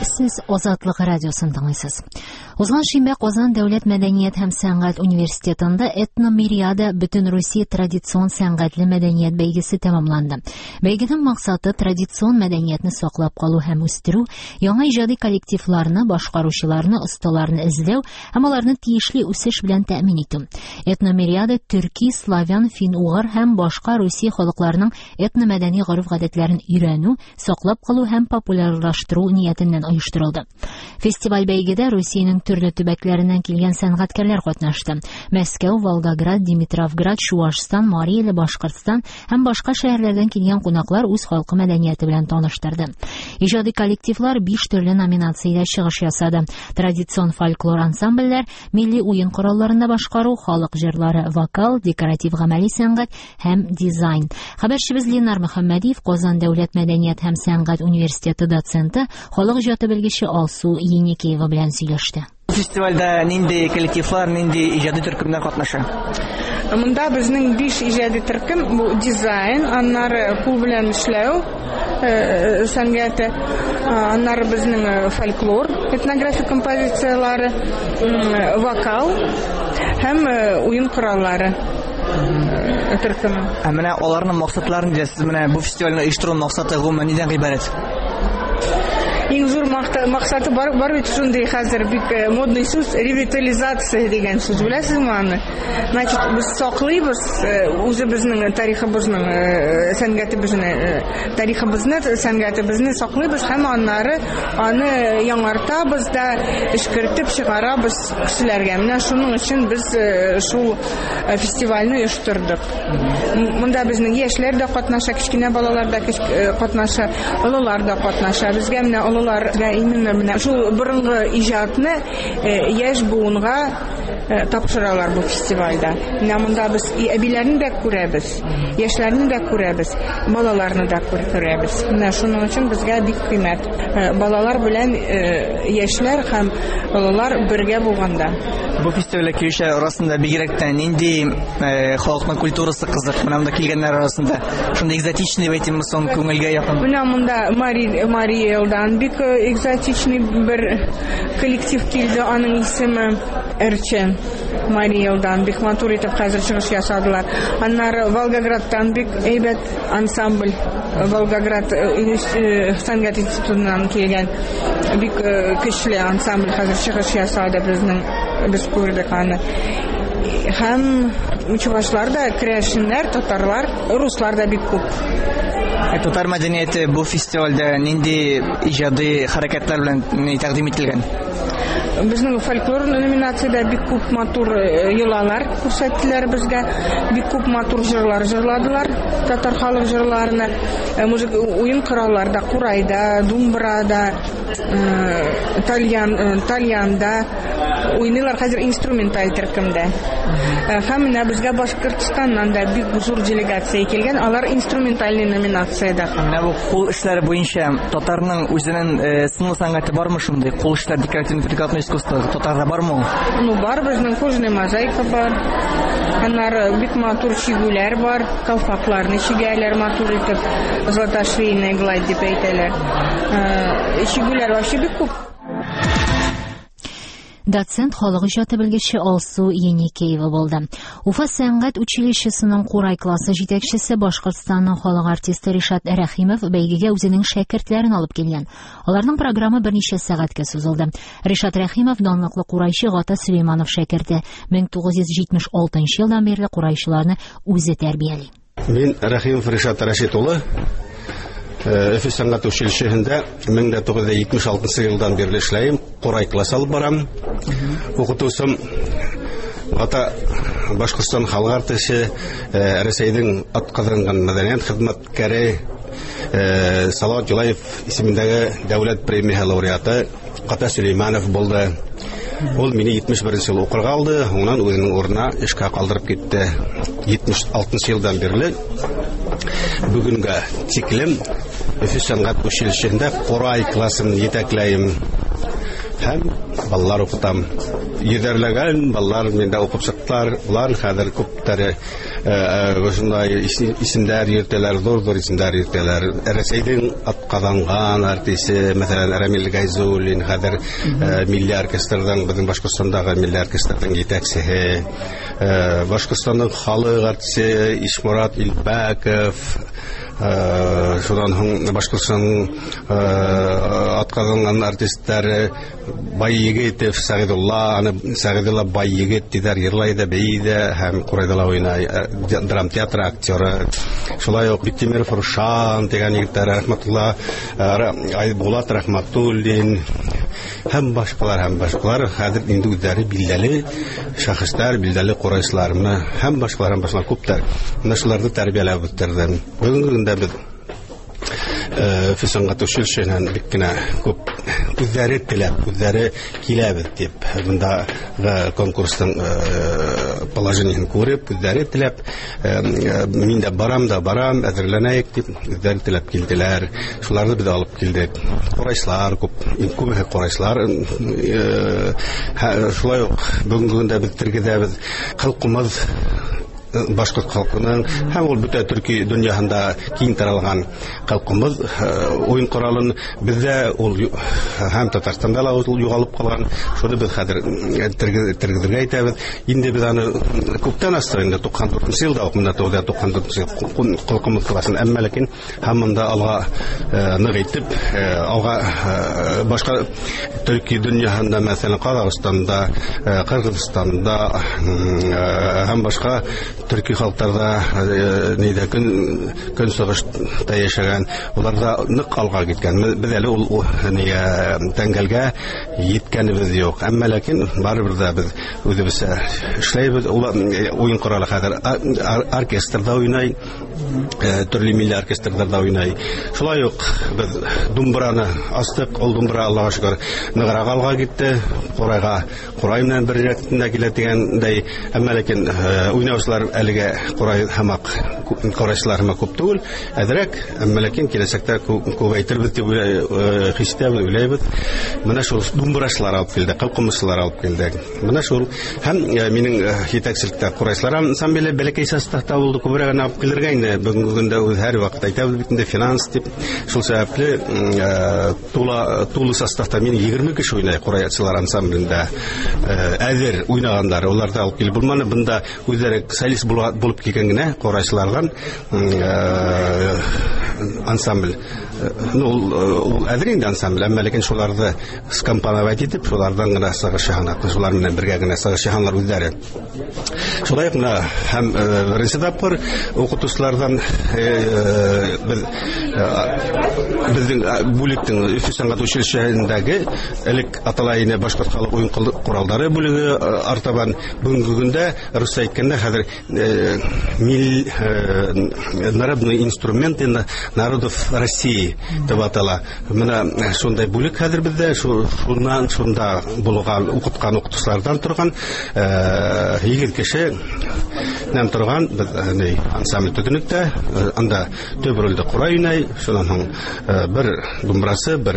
Сез Азатлык радиосын тыңлыйсыз. Узган шимбә Казан дәүләт мәдәният һәм сәнгать университетында этномириада бөтен Русия традицион сәнгатьле мәдәният бәйгесе тәмамланды. Бәйгенең максаты традицион мәдәниятне саклап калу һәм үстерү, яңа иҗади коллективларны, башкаручыларны, осталарны эзләү һәм аларны тиешле үсеш белән тәэмин итү. Этномириада төрки, славян, фин-угыр һәм башка Русия халыкларының этномәдәни гореф-гадәтләрен өйрәнү, саклап калу һәм популярлаштыру ниятеннән оештырылды. Фестиваль бәйгедә Русиянең төрле төбәкләреннән килгән сәнгатькәрләр катнашты. Мәскәү, Волгоград, Димитровград, Чувашстан, Мари эл, Башкортстан һәм башка шәһәрләрдән килгән кунаклар үз халкы мәдәнияте белән таныштырды. Иҗади коллективлар 5 төрле номинациядә чыгыш ясады. Традицион фольклор ансамбльләр, милли уен коралларында башкару, халык җырлары, вокал, декоратив гамәли сәнгать һәм дизайн. Хәбәрчебез Ленар Мөхәммәдиев Казан дәүләт мәдәният һәм сәнгать университеты доценты, халык иҗаты белгече Алсу Еникеева белән сөйләште. Фестивальдә нинди коллективлар, нинди иҗади төркемнәр катнаша? Монда безнең 5 иҗади төркем, бу дизайн, аннары кул белән эшләү сәнгате, аннары безнең фольклор, этнографик композициялары, вокал һәм уен кораллары. Менә аларның максатларын дисез, менә бу фестивальне оештыру максаты гомумән нидән гыйбарәт? Иң зур максаты бар бит шундый хәзер бик модный сүз ревитализация дигән сүз. Беләсезме аны? Значит, без саклыйбыз үзебезнең тарихыбызның, сәнгатебезне, тарихыбызны, сәнгатебезне саклыйбыз һәм аны яңартабыз да, эшкәртеп чыгарабыз кешеләргә. Менә шуның өчен без шул фестивальне оештырдык. Монда безнең яшьләр дә катнаша, кичкенә балалар да катнаша, олылар да катнаша. Безгә менә олыларга именно менә шул борынгы иҗатны яшь буынга тапшыралар бу фестивальдә. Менә монда без әбиләрне дә күрәбез, яшьләрне дә күрәбез, балаларны да күрәбез. Менә шуның өчен безгә бик кыйммәт. Балалар белән яшьләр һәм олылар бергә булганда. Бу фестивальгә килүчеләр арасында бигрәк тә нинди халыкның культурасы кызык? Менә монда килгәннәр арасында шундый экзотичный дип әйтимме соң, күңелгә якын. Менә монда Мари элдан бик экзотичный бер коллектив килде, аның исеме Эрчен. Мари элдан бик матур итеп хәзер чыгыш ясадылар. Аннары Волгоградтан бик әйбәт ансамбль, Волгоград сәнгать институтыннан килгән бик көчле ансамбль хәзер чыгыш ясады без күрдек аны. Һәм чувашлар да, керәшеннәр, татарлар, руслар да бик күп. Татар мәдәнияте бу фестивальдә нинди иҗади хәрәкәтләр белән тәкъдим ителгән? Безнең фольклор номинациядә бик күп матур йолалар күрсәттеләр безгә, бик күп матур җырлар җырладылар, татар халык җырларына, музыка уен коралларда, курайда, думбрада, тальянда уйныйлар хәзер инструменталь төркемдә. Һәм менә безгә Башкортстаннан да бик зур делегация килгән, алар инструментальный номинациядә. Менә бу кул эшләре буенча татарның үзенең сынлы сәнгате бармы шундый? Кул эшләре, декоративно-прикладное искусство татарда бармы? Ну бар, безнең кожаная мозаика бар. Аннары бик матур чигүләр бар, калфакларны чигәләр матур итеп, золотошвейная гладь дип әйтәләр. Чигүләр вообще бик күп. Доцент халык иҗаты белгече Алсу Еникеева булды. Уфа сәнгать училищесының Курай классы җитәкчесе Башкортстанның халык артисты Ришат Рәхимов бәйгегә үзенең шәкертләрен алып килгән. Аларның программы берничә сәгатькә сузылды. Ришат Рәхимов данлыклы курайчы Гата Сөләйманов шәкерте. 1976 елдан бирле курайчыларны үзе тәрбияли. Мин Рәхимов Ришат Рәшит улы. Өфе сәнгать училищесендә 1976 елдан бирле эшләйм, Курай класс алып барам. Укытучым Гата Башкортстан халык артисты, Рәсәйнең атказанган мәдәният хезмәткәре Салават Юлаев исемендәге дәүләт премия лауреаты Гата Сөләйманов булды. Ул мине 71 ел укырга алды, уннан үзенең урынына эшкә калдырып китте. 76 елдан бирле бүгенгә тиклем Өфе сәнгать училищесендә Курай классын җитәкләйм. һәм балалар укытам. Йөзәрләгән балалар миндә укып чыктылар. Улар хәзер күптәре шундай исемдәр йөртәләр, зур исемдәр йөртәләр. Рәсәйдән атказанган артисты, мәсәлән, Рамил Гайзуллин, хәзер милли оркестрдан, безнең Башкортстандагы милли оркестрдан җитәкчесе. Башкортстанның халык артисты Ишмурат Илбәков, шудан һуң Башкортстанның атказанган артистлары Бай Егетов, Сәгыйдулла, Сәгыйдулла Бай Егет диләр, йырлай да, бейи дә, һәм Курайдала уйнай, драма театры актеры. Шулай ук Биктимиров Рушан дигән егетләр, рәхмәтулла, Айбулат Рәхмәтуллин, һәм башкалар хәзер инде үзләре билдәле шәхесләр, билдәле курайчыларны, һәм башкалар күптәр. Менә шуларны тәрбияләп үстердем. Бүгенге көндә без Фәсәнгать училищеһеннән бик кенә күп үзләре теләп, үзләре киләбез дип, монда конкурстың положениен күреп, үзләре теләп, мин дә барам, әзерләнәйек дип, үзләре теләп килделәр. Шуларны без алып килдек. Курайчылар күп курайчылар. Шулай ук бүгенге көндә без тергезәбез. Халкымыз башкорт халкының һәм ул бөтен Төркия дөньясында киң таралган халкымыз уен коралын бездә ул һәм Татарстанда ла ул югалып калган. Шуны без хәзер тергезергә әйтәбез. Инде без аны күптән астыр, инде 94 елда ук, монда 94 халкымыз классын, әмма ләкин һәммәндә алга нык итеп, алга башка Төркия дөньясында, мәсәлән, Казакъстанда, Кыргызстанда һәм башка Төрки халыкларда нидә көн сыгышта яшәгән, уларда нык алга киткән. Без әле ул тәңгәлгә җиткәнебез юк. Әмма ләкин барыбер дә без үзебез эшләйбез. Уен коралы хәзер оркестрда уйный, төрле милли оркестрларда уйный. Шулай ук без думбраны астык, ул думбра Аллаһка шөкер ныграк алга китте. Курай белән бер рәттә килә дигәндәй. Әмма ләкин уйнаучылар әлегә курайчылар күп түгел, әзрәк, әмма ләкин киләчәктә күбәйтербез дип уйлыйбыз. Менә шул думбрачылар алып килде, кылкымчылар алып килде. Менә шул һәм минең җитәкчелектә курайчылар ансамбле бәләкәй составта булды, күбрәк алып килергә инде. Бүгенге көндә һәр вакыт әйтәбез бит инде финанс дип. Шул сәбәпле тулы составта мин 20 кеше уйный курайчылар ансамблендә. Әзер уйнаганнар, уларда алып килеп булманы. Бында үзләре солист булып килгән генә курайчылардан ансамбль. Ул әзер инде ансамбль, әмма ләкин шуларны скомпоновать итеп, шулардан гына сыгышчанлар, шулар белән бергә генә сыгышчанлар үзләре. Шулай ук һәм беренче тапкыр укытучылардан безнең бүлектең Фәсәнгать училищеһендәге элек аталайны башкорт халык уен коралдары бүлеге артабан бүгенге көндә рус әйткәндә хәзер народные инструменты народов России дип атала. Менә шундай бүлек хәзер бездә, шунда булган укыткан укытучылардан торган 20 кеше нәм торган ансамбль төтенектә, анда төп рольдә курай уйный, шуннан бер думбрасы, бер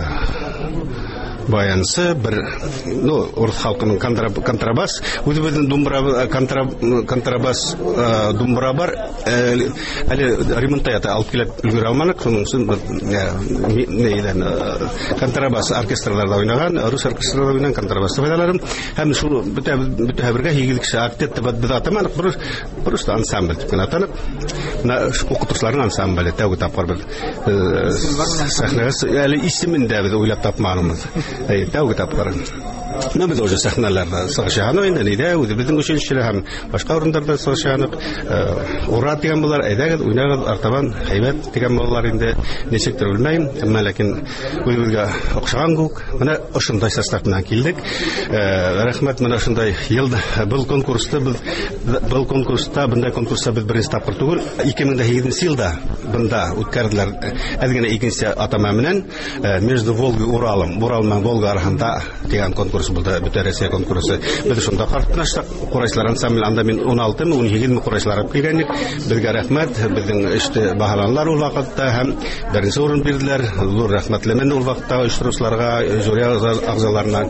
баянсы, бер урыс халкының контрабас, үзебезнең контрабас думбра бар, әле ремонтта алып килеп өлгерә алмадык, шуның өчен контрабас оркестрларда уйнаган, рус оркестрларда уйнаган контрабас файдаларын, һәм шул бөтә бергә 2 кеше актет дип атамадык, просто ансамбль дип аталып, укытучыларның ансамбле тәүге тапкыр бер сәхнәгә әле исемендә без уйлап тапмагыз. Тәүге тапкыр. Менә без уже сәхнәләрдә сыгышчан инде, үзебезнең училищеда һәм башка урыннарда сыгышчан. Ура дигән булар, әйдәгез, уйнагыз, артабан һәйбәт дигән булар инде. Ничектер белмәйм, әмма ләкин үзебезгә охшаган күк. Менә ошындай состав белән килдек. Рәхмәт, менә шундай елда был конкурста бunda конкурста без беренче тапкыр түгел, 2008 елда бunda үткәрделәр. Әз генә икенче атама менән между Волгой и Уралом Волга арханда дигән конкурс булды, бөтен Россия конкурсы. Без шунда катнаштык. Курайчылар ансамбль анда мин 16-17 курайчылар килгәнник. Безгә рәхмәт, безнең эште баһаланлар ул вакытта һәм беренче урын бирделәр. Зур рәхмәтлемен ул вакытта оештыручыларга, жюри агзаларына.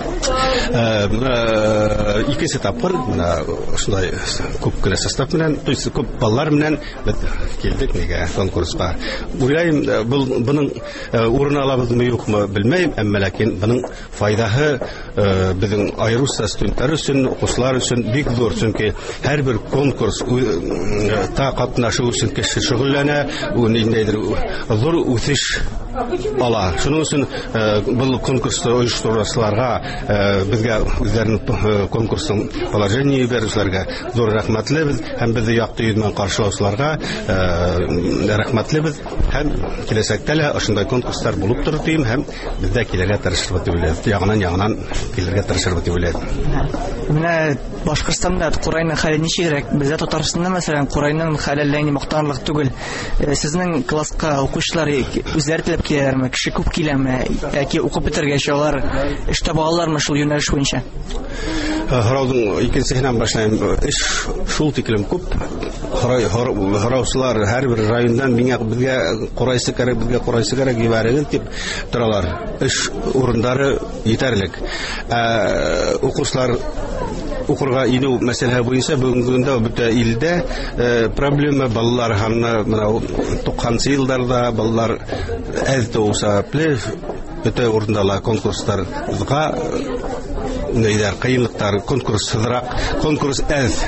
Икенче тапкыр менә шулай күп кенә состав белән, то есть күп баллар белән килдек нигә конкурска. Уйлыйм, буның урын алабызмы юкмы белмәйм, әмма ләкин буның файдаһы безнең айрус студентлар өчен, укучылар өчен бик зур, чөнки һәрбер конкурс та катнашу өчен кеше шөгыльләнә, ул ниндидер зур үсеш ала. Шуның өчен бу конкурсты оештыручыларга, безгә үзләренең конкурсын положение бирүчеләргә зур рәхмәтлебез һәм безне якты йөзмән каршылаучыларга рәхмәтлебез һәм киләчәктә дә ошондай конкурслар булып торыр дим һәм бездә килергә тырышырбыз дип уйлыйм. Ягынан килергә тырышырбыз дип уйлыйм. Менә Башкортстанда Курайның хәле ничегрәк? Бездә Татарстанда мәсәлән Курайның хәле ләни мактанлык түгел. Сезнең класска укучылар үзләре теләп киләләрме? Кеше күп киләме? Яки укып бетергәч алар эштә багалармы шул юнәлеш буенча? Һораудың икенчесеннән башлайм. Эш шул тиклем күп. Һораучылар һәрбер райондан безгә Курайсы кирәк ибарәгез дип торалар. Эш урындары җитәрлек. Укучылар укырга инү мәсьәләсе буенча бүгенге көндә бөтә илдә проблема балалар һәм менә 90 елларда балалар әз туса бөтә урындагы конкурсларга нидер кыенлыктар, конкурс әз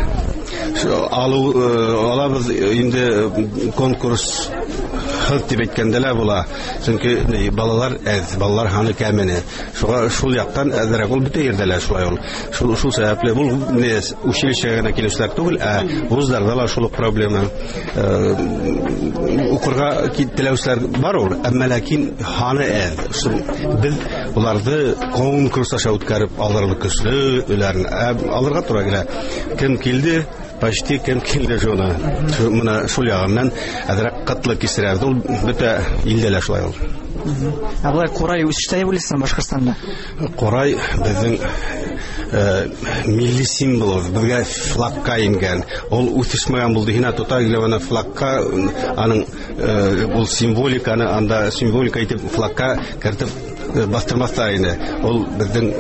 алабыз инде конкурс дип әйткәндә лә була. Чөнки балалар әз, балалар һаны кәмене. Шул яктан әзрәк ул бөтә ердә лә шулай ул. Шул сәбәпле бу училищега килүчеләр түгел, вузларда ла шул проблема. Укырга теләүчеләр бар ул, әмма ләкин һаны әз. Без уларны конкурс аша үткәреп алырлык көчле үләрне алырга туры килә. Кем килде? Почти кем килде жона. Менә шул ягыннан әзрәк кытлы кисерәбез. Ул бөтә илдә лә шулай ул. Абылай Курай үсештә дип уйлыйсың Башкортстанда? Курай безнең милли символ, безгә флагка ингән. Ул үсешмәгән булды, һина тота геләвана флагка, аның ул символиканы анда символика итеп флагка кертеп бастырмаста иде. Ул безнең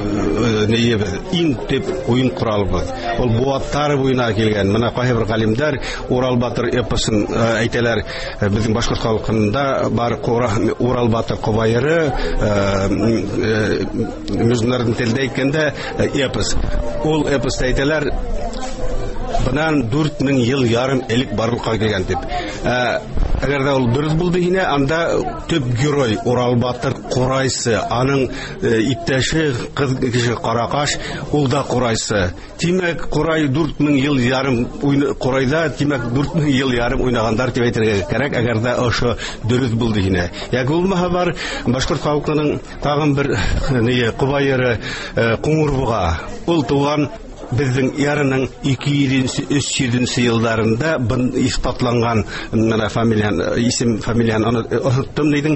иң төп уен коралыбыз. Ул буаттар буена килгән. Менә кайбер галимнәр Урал батыр эпосын әйтәләр. Безнең башкорт халкында бар Урал батыр кобайыры, международный телдә әйткәндә эпос. Ул эпоста әйтәләр bundan 4000 yıl yarım elik bарлыкка килгән дип. Әгәр дә ул дөрес булды һине, анда төп герой Урал батыр Курайсы, аның иптәше кыз кеше Каракаш, ул да Курайсы. Димәк, Курай 4000 ел ярым Курайда, димәк 4000 ел ярым уйнагандар дип әйтергә кирәк, әгәр дә ошо дөрес булды һине. Яки булмаһа бар башкорт халкының тагын бер кубайыры Куңурбуга. Ул туган безнең ярының 200-300 елларында испатланган исем фамилиян оныттым дидең,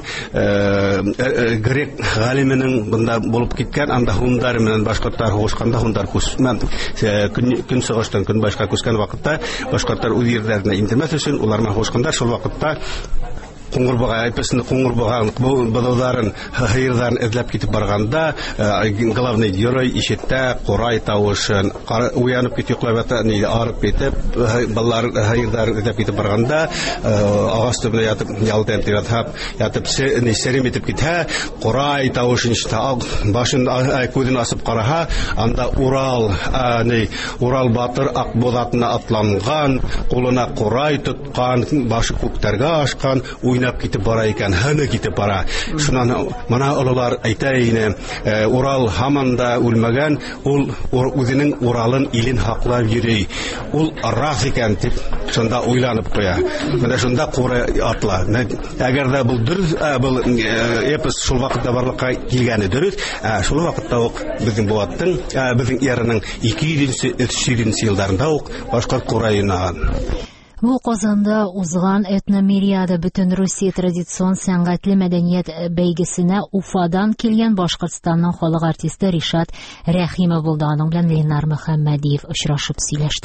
грек галименең бунда булып киткән, анда хундар менән башкортлар хугышканда хундар күсмән көн сыгыштан көн башка күскән вакытта башкортлар үз йөртләренә интемәс өчен уларны хугышканда шул вакытта Куңурбага айпысны Куңурбага бадаларын хайырдан эзләп китеп барганда главный герой ишеттә Курай тавышын уянып китеп йоклап арып китеп балалар хайырдан эзләп китеп барганда агач төбенә ятып ялтан ятып серем итеп китә Курай тавышын ишетә башын күзен асып караһа анда Урал батыр Акбозатына атланган кулына Курай тоткан башы күктәргә ашкан уйнап китеп бара икән, һәне китеп бара. Шуннан моны олылар әйтә ине, Урал һаман да үлмәгән, ул үзенең Уралын илен хаклап йөри. Ул рас икән дип шунда уйланып куя. Менә шунда Курай атла. Әгәр дә бу дөрес, бу эпос шул вакытта барлыкка килгәне дөрес, шул вакытта ук безнең буаттың, безнең ярының 200-300 елларында ук башкорт Курайына Бу Казанда узган этномириада Бөтен Русия традицион сәнгатьле мәдәният бәйгесенә Уфадан килгән Башкортстанның халык артисты Ришат Рәхимов булды. Аның белән Ленар Мөхәммәдиев очрашып сөйләште.